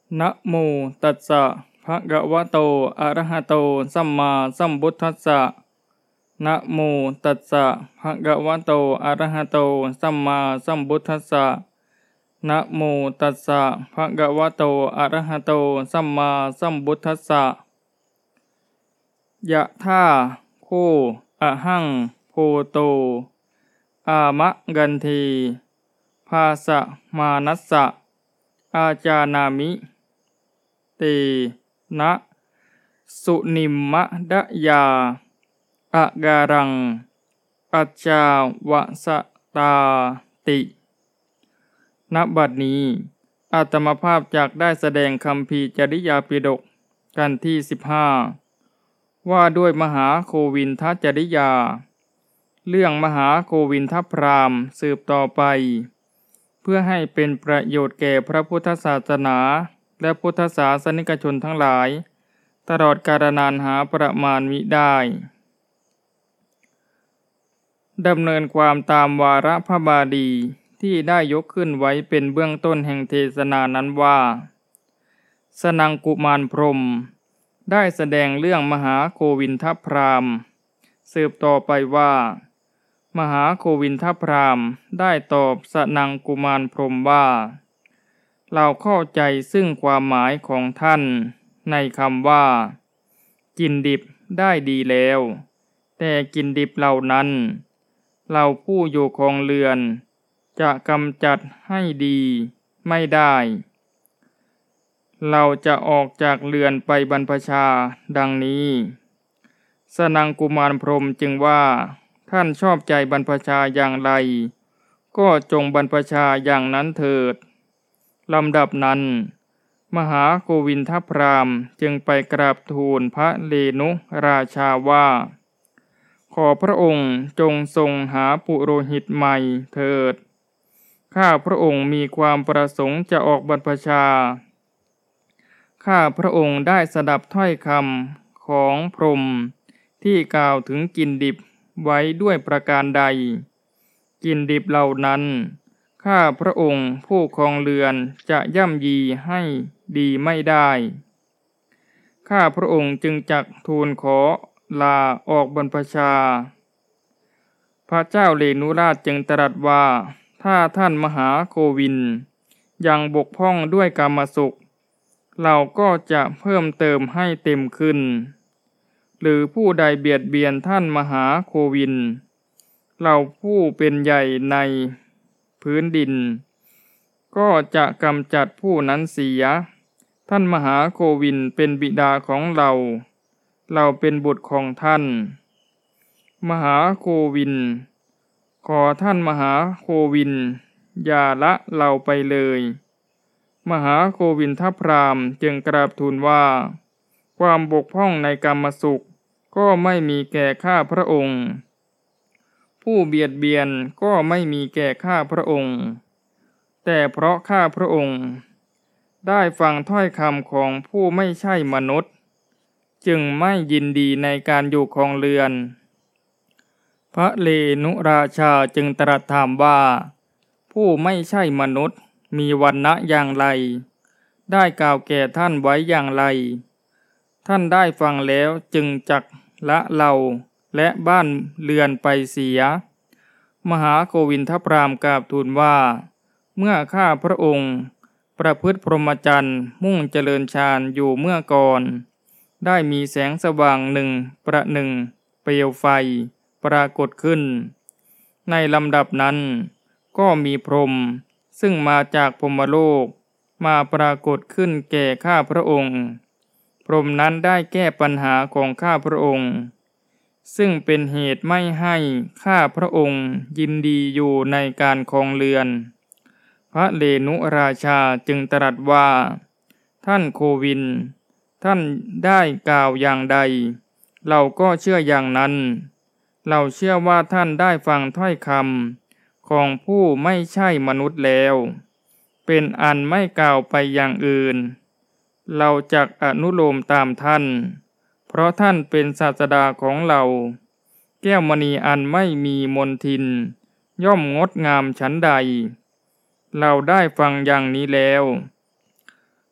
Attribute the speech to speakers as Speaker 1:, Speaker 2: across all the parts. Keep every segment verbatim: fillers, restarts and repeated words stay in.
Speaker 1: นะโมตัสสะภะคะวะโตอะระหะโตสัมมาสัมพุทธัสสะนะโมตัสสะภะคะวะโตอะระหะโตสัมมาสัมพุทธัสสะนะโมตัสสะภะคะวะโตอะระหะโตสัมมาสัมพุทธัสสะยะถาโคอะหังโพโตอามะกันทีภาสะมานัสสะอาจานามิเตนะสุนิมมะดะยาอะการังปัจจาวสตาติณบัดนี้อาตมาภาพจากได้แสดงคัมภีร์จริยาปิฎกกันที่สิบห้าว่าด้วยมหาโควินทจริยาเรื่องมหาโควินทพราหมณ์สืบต่อไปเพื่อให้เป็นประโยชน์แก่พระพุทธศาสนาและพุทธศาสนิกชนทั้งหลายตลอดกาลนานหาประมาณมิได้ดำเนินความตามวาระพระบาลีที่ได้ยกขึ้นไว้เป็นเบื้องต้นแห่งเทศนานั้นว่าสนังกุมารพรหมได้แสดงเรื่องมหาโควินทพราหมณ์สืบต่อไปว่ามหาโควินทพราหมณ์ได้ตอบสนังกุมารพรหมว่าเราเข้าใจซึ่งความหมายของท่านในคำว่ากินดิบได้ดีแล้วแต่กินดิบเหล่านั้นเราผู้อยู่ครองเรือนจะกำจัดให้ดีไม่ได้เราจะออกจากเรือนไปบรรพชาดังนี้สนังกุมารพรหมจึงว่าท่านชอบใจบรรพชาอย่างไรก็จงบรรพชาอย่างนั้นเถิดลำดับนั้นมหาโควินทพราหมณ์จึงไปกราบทูลพระเลนุราชาว่าขอพระองค์จงทรงหาปุโรหิตใหม่เถิดข้าพระองค์มีความประสงค์จะออกบรรพชาข้าพระองค์ได้สดับถ้อยคำของพรหมที่กล่าวถึงกินดิบไว้ด้วยประการใดกินดิบเหล่านั้นข้าพระองค์ผู้ครองเรือนจะย่ำยีให้ดีไม่ได้ข้าพระองค์จึงจักทูลขอลาออกบรรพชาพระเจ้าเรนุราชจึงตรัสว่าถ้าท่านมหาโควินยังบกพร่องด้วยกามสุขเราก็จะเพิ่มเติมให้เต็มขึ้นหรือผู้ใดเบียดเบียนท่านมหาโควินเราผู้เป็นใหญ่ในพื้นดินก็จะกำจัดผู้นั้นเสียท่านมหาโควินเป็นบิดาของเราเราเป็นบุตรของท่านมหาโควินขอท่านมหาโควินอย่าละเราไปเลยมหาโควินทพราหมณ์จึงกราบทูลว่าความบกพร่องในกามสุขก็ไม่มีแก่ข้าพระองค์ผู้เบียดเบียนก็ไม่มีแก่ข้าพระองค์แต่เพราะข้าพระองค์ได้ฟังถ้อยคำของผู้ไม่ใช่มนุษย์จึงไม่ยินดีในการอยู่ครองเรือนพระเลนุราชาจึงตรัสถามว่าผู้ไม่ใช่มนุษย์มีวรรณะอย่างไรได้กล่าวแก่ท่านไว้อย่างไรท่านได้ฟังแล้วจึงจักละเราและบ้านเรือนไปเสียมหาโควินทพราหมณ์กราบทูลว่าเมื่อข้าพระองค์ประพฤติพรหมจรรย์มุ่งเจริญฌานอยู่เมื่อก่อนได้มีแสงสว่างหนึ่งประหนึ่งเปลวไฟปรากฏขึ้นในลำดับนั้นก็มีพรหมซึ่งมาจากพรหมโลกมาปรากฏขึ้นแก่ข้าพระองค์พรหมนั้นได้แก้ปัญหาของข้าพระองค์ซึ่งเป็นเหตุไม่ให้ข้าพระองค์ยินดีอยู่ในการครองเรือนพระเลนุราชาจึงตรัสว่าท่านโควินท่านได้กล่าวอย่างใดเราก็เชื่ออย่างนั้นเราเชื่อว่าท่านได้ฟังถ้อยคำของผู้ไม่ใช่มนุษย์แล้วเป็นอันไม่กล่าวไปอย่างอื่นเราจักอนุโลมตามท่านเพราะท่านเป็นศาสดาของเราแก้วมณีอันไม่มีมนทินย่อมงดงามฉันใดเราได้ฟังอย่างนี้แล้ว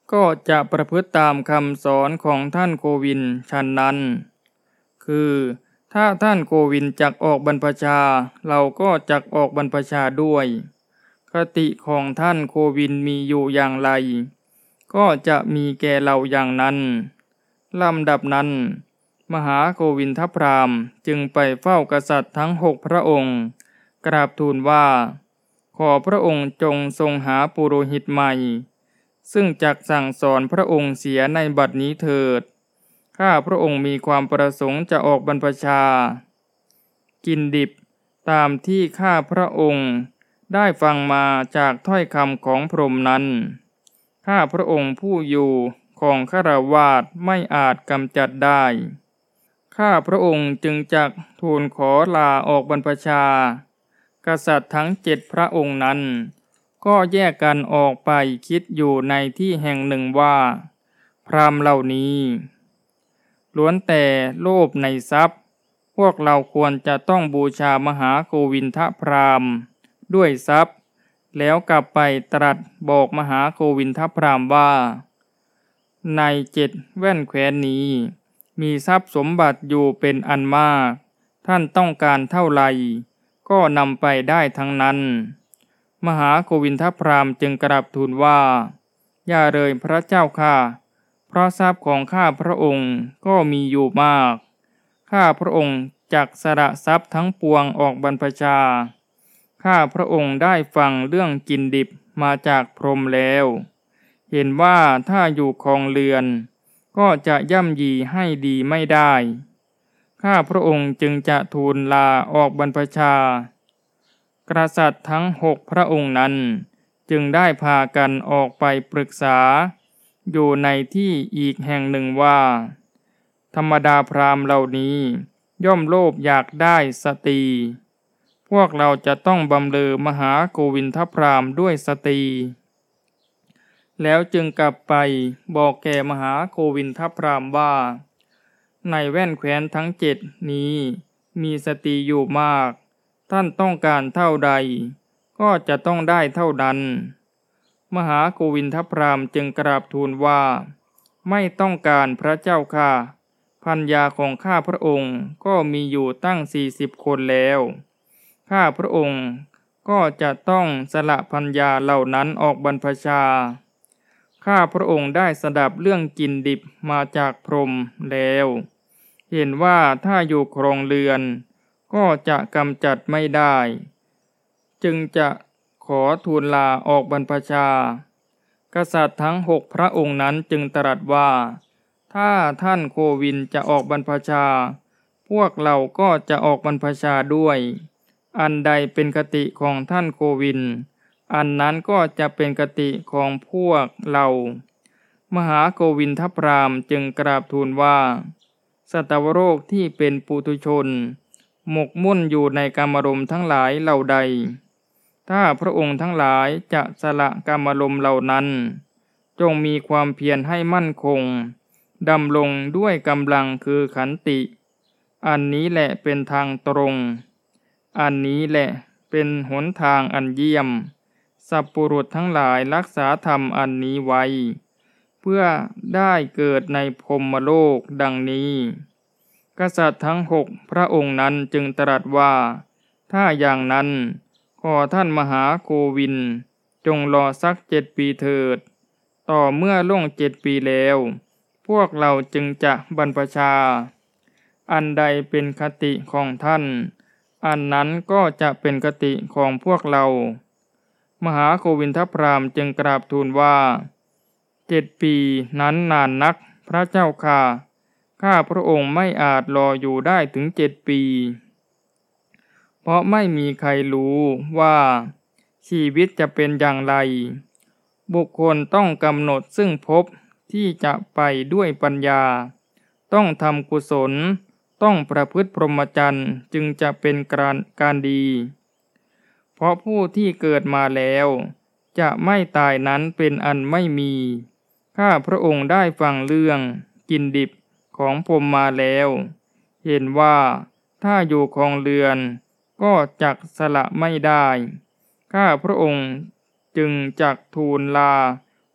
Speaker 1: ก็จะประพฤติตามคำสอนของท่านโกวินฉันนั้นคือถ้าท่านโกวินจักออกบรรพชาเราก็จักออกบรรพชาด้วยคติของท่านโกวินมีอยู่อย่างไรก็จะมีแก่เราอย่างนั้นลำดับนั้นมหาโกวินทพราหมณ์จึงไปเฝ้ากษัตริย์ทั้งหกพระองค์กราบทูลว่าขอพระองค์จงทรงหาปุโรหิตใหม่ซึ่งจักสั่งสอนพระองค์เสียในบัดนี้เถิดข้าพระองค์มีความประสงค์จะออกบรรพชากินดิบตามที่ข้าพระองค์ได้ฟังมาจากถ้อยคำของพรหมนั้นข้าพระองค์ผู้อยู่ของฆราวาสไม่อาจกำจัดได้ข้าพระองค์จึงจักทูลขอลาออกบรรพชากษัตริย์ทั้งเจ็ดพระองค์นั้นก็แยกกันออกไปคิดอยู่ในที่แห่งหนึ่งว่าพราหมณ์เหล่านี้ล้วนแต่โลภในทรัพย์พวกเราควรจะต้องบูชามหาโกวินทพราหมณ์ด้วยทรัพย์แล้วกลับไปตรัสบอกมหาโกวินทพราหมณ์ว่าในเจ็ดแว่นแคว้นนี้มีทรัพย์สมบัติอยู่เป็นอันมากท่านต้องการเท่าไหร่ก็นำไปได้ทั้งนั้นมหาโกวินทพราหมณ์จึงกราบทูลว่าอย่าเลยพระเจ้าข้าเพราะทรัพย์ของข้าพระองค์ก็มีอยู่มากข้าพระองค์จักสละทรัพย์ทั้งปวงออกบรรพชาข้าพระองค์ได้ฟังเรื่องกินดิบมาจากพรหมแล้วเห็นว่าถ้าอยู่ครองเรือนก็จะย่ำยีให้ดีไม่ได้ข้าพระองค์จึงจะทูลลาออกบรรพชากษัตริย์ทั้งหกพระองค์นั้นจึงได้พากันออกไปปรึกษาอยู่ในที่อีกแห่งหนึ่งว่าธรรมดาพราหมณ์เหล่านี้ย่อมโลภอยากได้สตรีพวกเราจะต้องบำเรอมหาโกวินทพราหมณ์ด้วยสตรีแล้วจึงกลับไปบอกแก่มหาโกวินทพราหมณ์ว่าในแว่นแคว้นทั้งเจ็ดนี้มีสตรีอยู่มากท่านต้องการเท่าใดก็จะต้องได้เท่านั้นมหาโกวินทพราหมณ์จึงกราบทูลว่าไม่ต้องการพระเจ้าค่ะภรรยาของข้าพระองค์ก็มีอยู่ตั้งสี่สิบคนแล้วข้าพระองค์ก็จะต้องสละภรรยาเหล่านั้นออกบรรพชาข้าพระองค์ได้สดับเรื่องกินดิบมาจากพรหมแล้วเห็นว่าถ้าอยู่ครองเรือนก็จะกำจัดไม่ได้จึงจะขอทูลลาออกบรรพชากษัตริย์ทั้งหกพระองค์นั้นจึงตรัสว่าถ้าท่านโควินจะออกบรรพชาพวกเราก็จะออกบรรพชาด้วยอันใดเป็นคติของท่านโควินอันนั้นก็จะเป็นคติของพวกเรามหาโกวินทพราหมณ์จึงกราบทูลว่าสัตวโรคที่เป็นปุถุชนหมกมุ่นอยู่ในกามารมณ์ทั้งหลายเหล่าใดถ้าพระองค์ทั้งหลายจะสละกามารมณ์เหล่านั้นจงมีความเพียรให้มั่นคงดำรงด้วยกำลังคือขันติอันนี้แหละเป็นทางตรงอันนี้แหละเป็นหนทางอันเยี่ยมสัพปุรุษทั้งหลายรักษาธรรมอันนี้ไว้เพื่อได้เกิดในพรหมโลกดังนี้กษัตริย์ทั้งหกพระองค์นั้นจึงตรัสว่าถ้าอย่างนั้นขอท่านมหาโกวินจงรอสักเจ็ดปีเถิดต่อเมื่อล่วงเจ็ดปีแล้วพวกเราจึงจะบรรพชาอันใดเป็นคติของท่านอันนั้นก็จะเป็นคติของพวกเรามหาโกวินทพราหมณ์จึงกราบทูลว่าเจ็ดปีนั้นนานนักพระเจ้าค่ะข้าพระองค์ไม่อาจรออยู่ได้ถึงเจ็ดปีเพราะไม่มีใครรู้ว่าชีวิตจะเป็นอย่างไรบุคคลต้องกำหนดซึ่งภพที่จะไปด้วยปัญญาต้องทำกุศลต้องประพฤติพรหมจรรย์จึงจะเป็นการการดีเพราะผู้ที่เกิดมาแล้วจะไม่ตายนั้นเป็นอันไม่มีข้าพระองค์ได้ฟังเรื่องกินดิบของพรหมมาแล้วเห็นว่าถ้าอยู่ครองเรือนก็จักสละไม่ได้ข้าพระองค์จึงจักทูลลา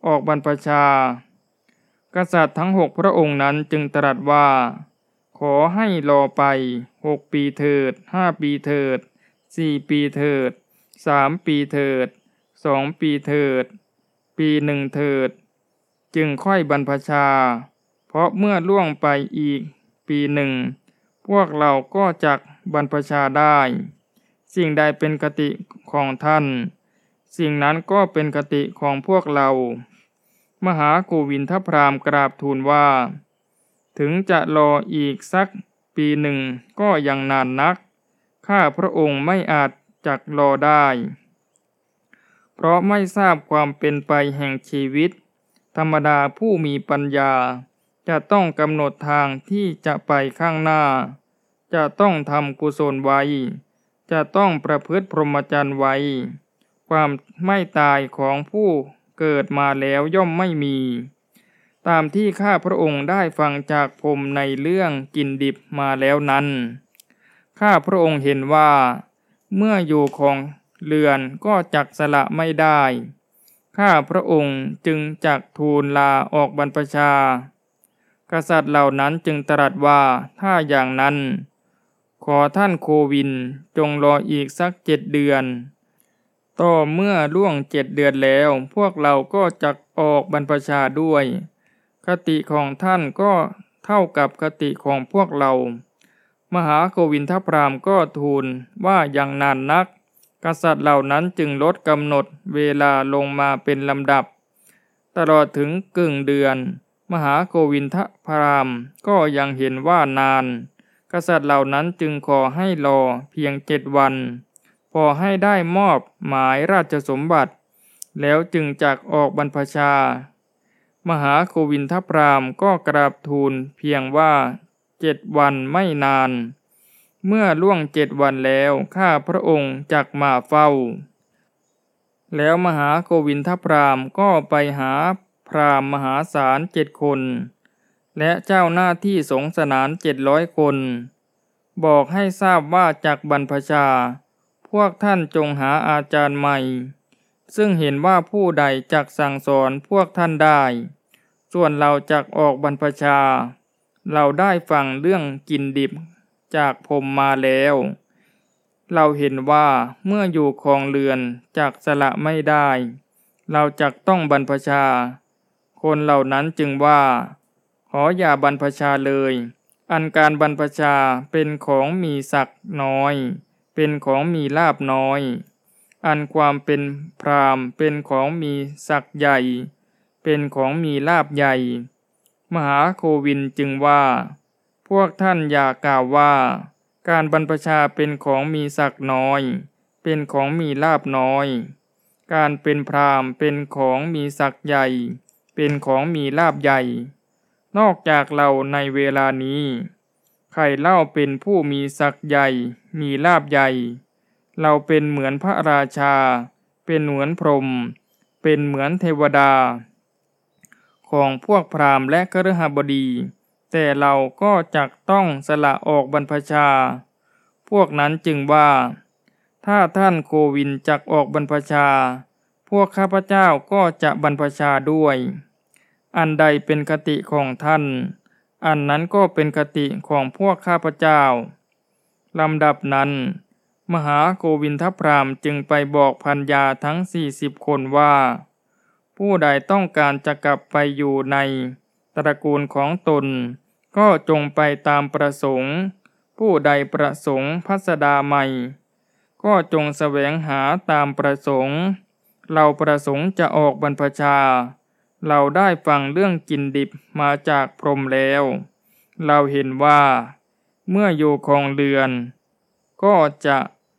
Speaker 1: ออกบรรพชากษัตริย์ทั้งหกพระองค์นั้นจึงตรัสว่าขอให้รอไปหกปีเถิดห้าปีเถิดสี่ปีเถิดสามปีเถิดสองปีเถิดปีหนึ่งเถิดจึงค่อยบรรพชาเพราะเมื่อล่วงไปอีกปีหนึ่งพวกเราก็จักบรรพชาได้สิ่งใดเป็นคติของท่านสิ่งนั้นก็เป็นคติของพวกเรามหาโกวินทพราหมณ์กราบทูลว่าถึงจะรออีกสักปีหนึ่งก็ยังนานนักข้าพระองค์ไม่อาจจักรอได้เพราะไม่ทราบความเป็นไปแห่งชีวิตธรรมดาผู้มีปัญญาจะต้องกำหนดทางที่จะไปข้างหน้าจะต้องทำกุศลไว้จะต้องประพฤติพรหมจรรย์ไว้ความไม่ตายของผู้เกิดมาแล้วย่อมไม่มีตามที่ข้าพระองค์ได้ฟังจากพรหมในเรื่องกินดิบมาแล้วนั้นข้าพระองค์เห็นว่าเมื่ออยู่ของเรือนก็จักสละไม่ได้ข้าพระองค์จึงจักทูลลาออกบรรพชากษัตริย์เหล่านั้นจึงตรัสว่าถ้าอย่างนั้นขอท่านโควินจงรออีกสักเจ็ดเดือนต่อเมื่อล่วงเจ็ดเดือนแล้วพวกเราก็จักออกบรรพชาด้วยคติของท่านก็เท่ากับคติของพวกเรามหาโกวินทพราหมณ์ก็ทูลว่ายังนานนักกษัตริย์เหล่านั้นจึงลดกำหนดเวลาลงมาเป็นลำดับตลอดถึงกึ่งเดือนมหาโกวินทพราหมณ์ก็ยังเห็นว่านานกษัตริย์เหล่านั้นจึงขอให้รอเพียงเจ็ดวันพอให้ได้มอบหมายราชสมบัติแล้วจึงจักออกบรรพชามหาโกวินทพราหมณ์ก็กราบทูลเพียงว่าเจ็ดวันไม่นานเมื่อล่วงเจ็ดวันแล้วข้าพระองค์จักมาเฝ้าแล้วมหาโกวินทพราหมณ์ก็ไปหาพราหมณ์มหาศาลเจ็ดคนและเจ้าหน้าที่สงฆ์สนานเจ็ดร้อยคนบอกให้ทราบว่าจักบรรพชาพวกท่านจงหาอาจารย์ใหม่ซึ่งเห็นว่าผู้ใดจักสั่งสอนพวกท่านได้ส่วนเราจักออกบรรพชาเราได้ฟังเรื่องกินดิบจากพรหมมาแล้วเราเห็นว่าเมื่ออยู่ครองเรือนจักสละไม่ได้เราจักต้องบรรพชาคนเหล่านั้นจึงว่าขออย่าบรรพชาเลยอันการบรรพชาเป็นของมีศักดิ์น้อยเป็นของมีลาภน้อยอันความเป็นพราหมณ์เป็นของมีศักดิ์ใหญ่เป็นของมีลาภใหญ่มหาโควินจึงว่าพวกท่านอย่ากล่าวว่าการบรรพชาเป็นของมีศักดิ์น้อยเป็นของมีลาภน้อยการเป็นพราหมณ์เป็นของมีศักดิ์ใหญ่เป็นของมีลาภใหญ่นอกจากเราในเวลานี้ใครเล่าเป็นผู้มีศักดิ์ใหญ่มีลาภใหญ่เราเป็นเหมือนพระราชาเป็นเหมือนพรหมเป็นเหมือนเทวดาของพวกพราหมณ์และคฤหบดีแต่เราก็จักต้องสละออกบรรพชาพวกนั้นจึงว่าถ้าท่านโควินจักออกบรรพชาพวกข้าพเจ้าก็จะบรรพชาด้วยอันใดเป็นคติของท่านอันนั้นก็เป็นคติของพวกข้าพเจ้าลำดับนั้นมหาโกวินทพราหมณ์จึงไปบอกพัญญาทั้งสี่สิบคนว่าผู้ใดต้องการจะกลับไปอยู่ในตระกูลของตนก็จงไปตามประสงค์ผู้ใดประสงค์พัสดาใหม่ก็จงแสวงหาตามประสงค์เราประสงค์จะออกบรรพชาเราได้ฟังเรื่องกินดิบมาจากพรหมแล้วเราเห็นว่าเมื่ออยู่ครองเรือนก็จะ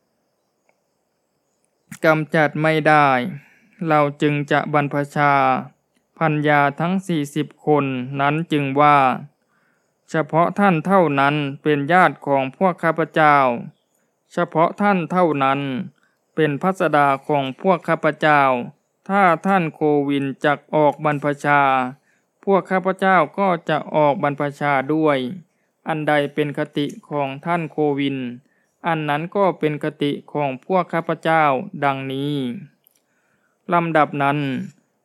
Speaker 1: กำจัดไม่ได้เราจึงจะบรรพชาพัญญาทั้งสี่สิบคนนั้นจึงว่าเฉพาะท่านเท่านั้นเป็นญาติของพวกข้าพเจ้าเฉพาะท่านเท่านั้นเป็นพัสดาของพวกข้าพเจ้าถ้าท่านโควินจักออกบรรพชาพวกข้าพเจ้าก็จะออกบรรพชาด้วยอันใดเป็นคติของท่านโควินอันนั้นก็เป็นคติของพวกข้าพเจ้าดังนี้ลำดับนั้น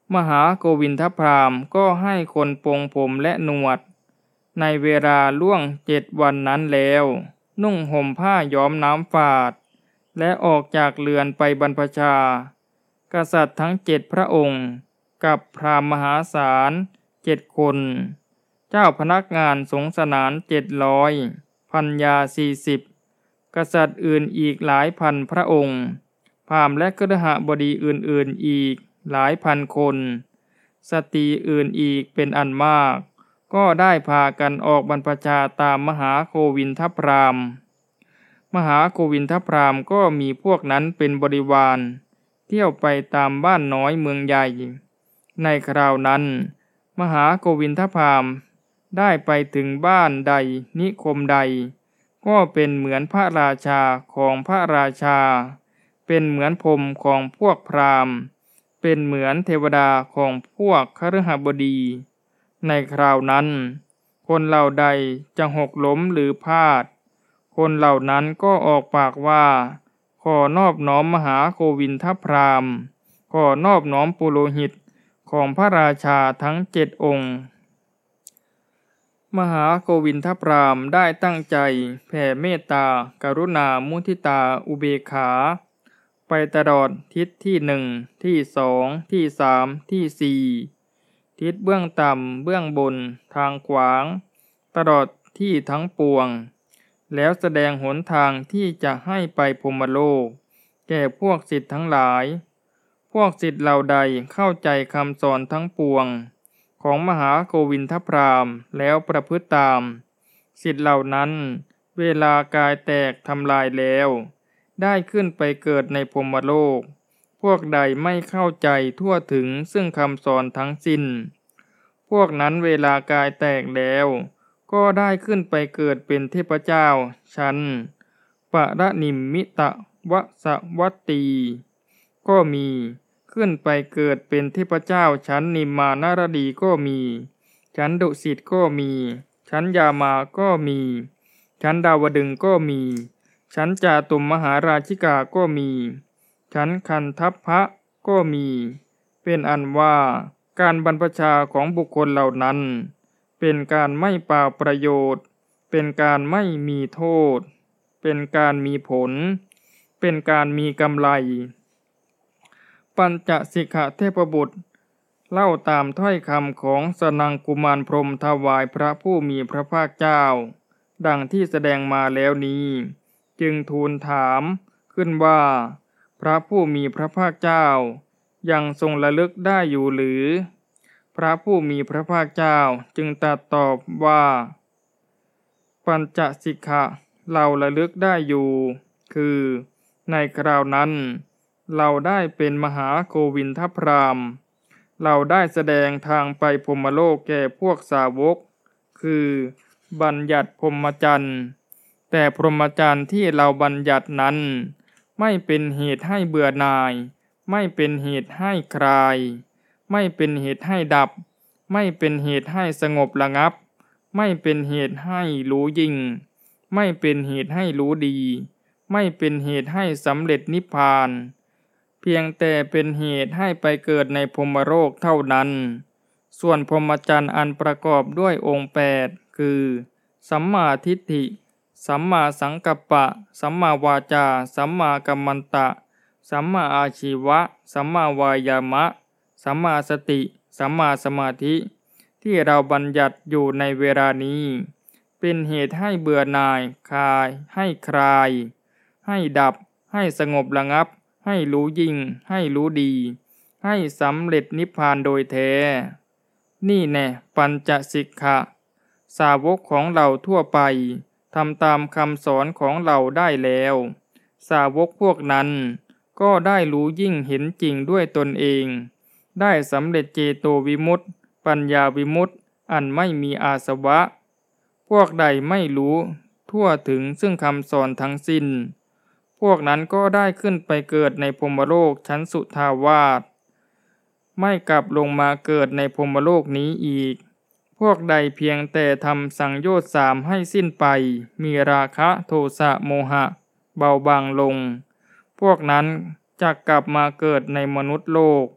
Speaker 1: มหาโกวินทพราหมณ์ก็ให้คนปลงผมและหนวดในเวลาล่วงเจ็ดวันนั้นแล้วนุ่งห่มผ้าย้อมน้ำฝาดและออกจากเรือนไปบรรพชากษัตริย์ทั้งเจ็ดพระองค์กับพราหมณ์มหาศาลเจ็ดคนเจ้าพนักงานสงสนานเจ็ดร้อยพัญญาสี่สิบกษัตริย์อื่นอีกหลายพันพระองค์พราหมณ์และคฤหบดีอื่นๆอีกหลายพันคนสตรีอื่นอีกเป็นอันมากก็ได้พากันออกบรรพชาตามมหาโกวินทพราหมณ์มหาโกวินทพราหมณ์ก็มีพวกนั้นเป็นบริวารเที่ยวไปตามบ้านน้อยเมืองใหญ่ในคราวนั้นมหาโกวินทพราหมณ์ได้ไปถึงบ้านใดนิคมใดก็เป็นเหมือนพระราชาของพระราชาเป็นเหมือนพรหมของพวกพราหมณ์เป็นเหมือนเทวดาของพวกคฤหบดีในคราวนั้นคนเหล่าใดจะหกล้มหรือพลาดคนเหล่านั้นก็ออกปากว่าขอนอบน้อมมหาโกวินทพราหมณ์ขอนอบน้อมปุโรหิตของพระราชาทั้งเจ็ดองค์มหาโกวินทพราหมณ์ได้ตั้งใจแผ่เมตตากรุณามุทิตาอุเบกขาไปตลอดทิศที่หนึ่งที่สองที่สามที่สี่ทิศเบื้องต่ำเบื้องบนทางขวางตลอดที่ทั้งปวงแล้วแสดงหนทางที่จะให้ไปพรหมโลกแก่พวกศิษย์ทั้งหลายพวกศิษย์เหล่าใดเข้าใจคำสอนทั้งปวงของมหาโกวินทพราหมณ์แล้วประพฤติตามศิษย์เหล่านั้นเวลากายแตกทำลายแล้วได้ขึ้นไปเกิดในพรหมโลกพวกใดไม่เข้าใจทั่วถึงซึ่งคำสอนทั้งสิ้นพวกนั้นเวลากายแตกแล้วก็ได้ขึ้นไปเกิดเป็นเทพเจ้าชั้นปรนิมมิตวสวัตตีก็มีขึ้นไปเกิดเป็นเทพเจ้าชั้นนิมมานารดีก็มีชั้นดุสิตก็มีชั้นยามาก็มีชั้นดาวดึงส์ก็มีชั้นจาตุมมหาราชิกาก็มีชั้นคันทัพพะก็มีเป็นอันว่าการบรรพชาของบุคคลเหล่านั้นเป็นการไม่เปล่าประโยชน์เป็นการไม่มีโทษเป็นการมีผลเป็นการมีกำไรปัญจสิกขเทพบุตรเล่าตามถ้อยคำของสนังกุมารพรหมถวายพระผู้มีพระภาคเจ้าดังที่แสดงมาแล้วนี้จึงทูลถามขึ้นว่าพระผู้มีพระภาคเจ้ายังทรงระลึกได้อยู่หรือพระผู้มีพระภาคเจ้าจึงตรัสตอบว่าปัญจสิกขะเราระลึกได้อยู่คือในคราวนั้นเราได้เป็นมหาโกวินทพราหมณ์เราได้แสดงทางไปพรหมโลกแก่พวกสาวกคือบัญญัติพรหมจรรย์แต่พรหมจรรย์ที่เราบัญญัตินั้นไม่เป็นเหตุให้เบื่อหน่ายไม่เป็นเหตุให้คลายไม่เป็นเหตุให้ดับไม่เป็นเหตุให้สงบระงับไม่เป็นเหตุให้รู้ยิ่งไม่เป็นเหตุให้รู้ดีไม่เป็นเหตุให้สำเร็จนิพพานเพียงแต่เป็นเหตุให้ไปเกิดในพรหมโลกเท่านั้นส่วนพรหมจรรย์อันประกอบด้วยองค์แปดคือสัมมาทิฏฐิสัมมาสังกัปปะสัมมาวาจาสัมมากัมมันตะสัมมาอาชีวะสัมมาวายามะสัมมาสติสัมมาสมาธิที่เราบัญญัติอยู่ในเวลานี้เป็นเหตุให้เบื่อหน่ายคลายให้คลายให้ดับให้สงบระงับให้รู้ยิ่งให้รู้ดีให้สำเร็จนิพพานโดยแท้นี่แน่ปัญจสิกขะสาวกของเราทั่วไปทำตามคำสอนของเราได้แล้วสาวกพวกนั้นก็ได้รู้ยิ่งเห็นจริงด้วยตนเองได้สำเร็จเจโตวิมุตติปัญญาวิมุตติอันไม่มีอาสวะพวกใดไม่รู้ทั่วถึงซึ่งคำสอนทั้งสิ้นพวกนั้นก็ได้ขึ้นไปเกิดในพรหมโลกชั้นสุทาวาสไม่กลับลงมาเกิดในพรหมโลกนี้อีกพวกใดเพียงแต่ทำสังโยชน์สามให้สิ้นไปมีราคะโทสะโมหะเบาบางลงพวกนั้นจะกลับมาเกิดในมนุษย์โลก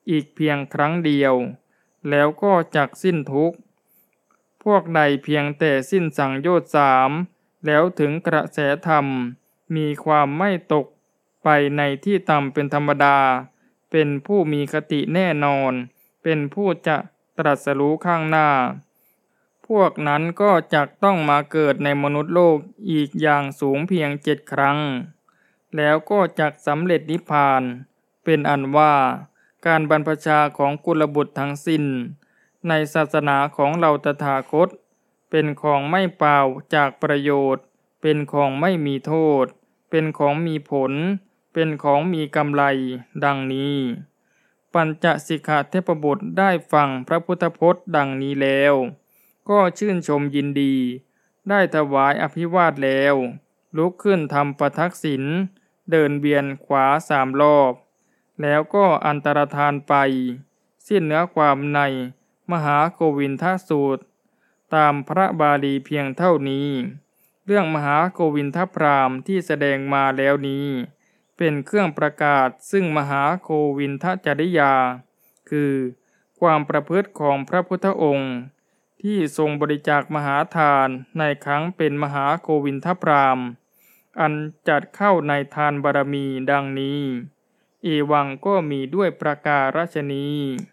Speaker 1: อีกเพียงครั้งเดียวแล้วก็จักสิ้นทุกข์พวกใดเพียงแต่สิ้นสังโยชน์สามแล้วถึงกระแสธรรมมีความไม่ตกไปในที่ต่ำเป็นธรรมดาเป็นผู้มีคติแน่นอนเป็นผู้จะตรัสรู้ข้างหน้าพวกนั้นก็จักต้องมาเกิดในมนุษย์โลกอีกอย่างสูงเพียงเจ็ดครั้งแล้วก็จักสำเร็จนิพพานเป็นอันว่าการบรรพชาของกุลบุตรทั้งสิ้นในศาสนาของเราตถาคตเป็นของไม่เปล่าจากประโยชน์เป็นของไม่มีโทษเป็นของมีผลเป็นของมีกำไรดังนี้ปัญจสิกขาเทพบุตรได้ฟังพระพุทธพจน์ดังนี้แล้วก็ชื่นชมยินดีได้ถวายอภิวาทแล้วลุกขึ้นทำประทักษิณเดินเวียนขวาสามรอบแล้วก็อันตรธานไปสิ้นเนื้อความในมหาโกวินทสูตรตามพระบาลีเพียงเท่านี้เรื่องมหาโกวินทพราหมณ์ที่แสดงมาแล้วนี้เป็นเครื่องประกาศซึ่งมหาโกวินทจริยาคือความประพฤติของพระพุทธองค์ที่ทรงบริจาคมหาทานในครั้งเป็นมหาโกวินทพราหมณ์อันจัดเข้าในทานบารมีดังนี้เอวังก็มีด้วยประการฉนี้